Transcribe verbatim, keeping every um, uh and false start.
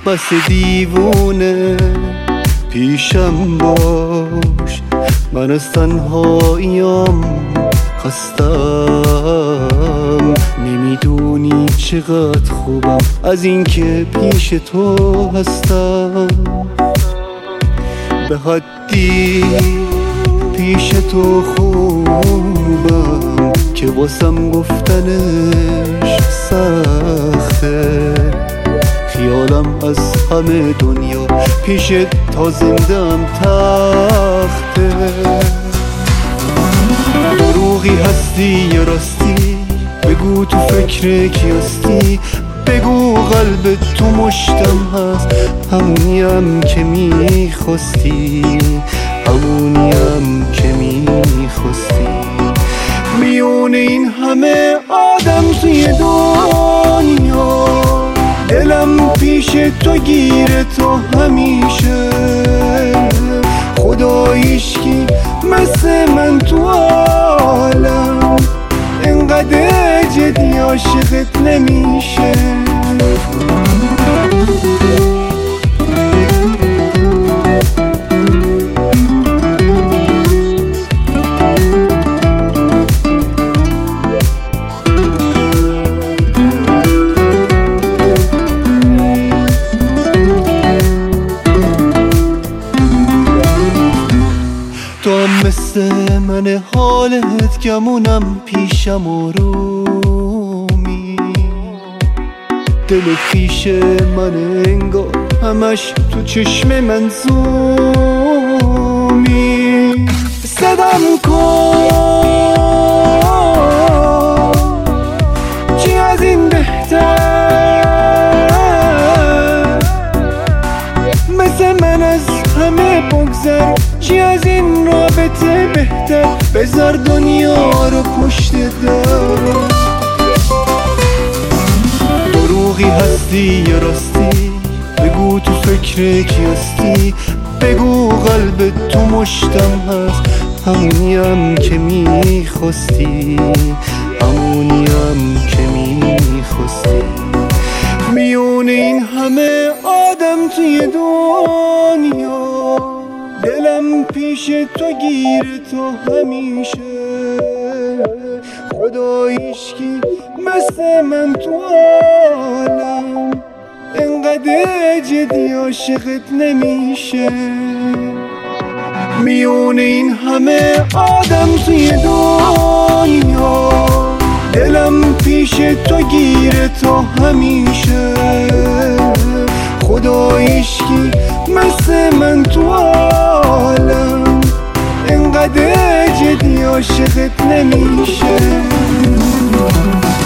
بس دیوونه پیشم باش، من از تنهاییم خستم. نمیدونی چقدر خوبم از اینکه پیش تو هستم. به حدی پیش تو خوبم که واسم گفتنش سخته. خیالم از همه دنیا پیش تا زندم تخته. دروغی هستی یا راستی؟ بگو تو فکر کی هستی؟ بگو قلب تو مشتم هست، همونیم که میخواستی، همونیم که میخواستی. میون این همه آدم توی دنیا دلم پیش تو گیره تو همیشه. خداییش کی مثل من تو عالم اینقدر جدی عاشقت نمیشه. تو هم مثل من حالت گمونم پیشم آرومی. دلت پیش من انگار همش تو چشم من زومی. صدام کن چی از این بهتر، مثل من از همه بگذر. چی از این رابطه بهتر، بذار دنیا رو پشت در. دروغی هستی یا راستی؟ بگو تو فکر کی هستی؟ بگو قلب تو مشتم هست، همونیم که میخواستی، همونیم که میخواستی. میون این همه آدم توی دنیا دلم پیش تو گیره تو همیشه. خداییش کی مثل من تو عالم اینقدر جدی عاشقت نمیشه. میون این همه آدم توی دنیا دلم پیش تو گیره تو همیشه. خداییش کی مثل من تو عالم اینقدر جدی عاشقت نمیشه.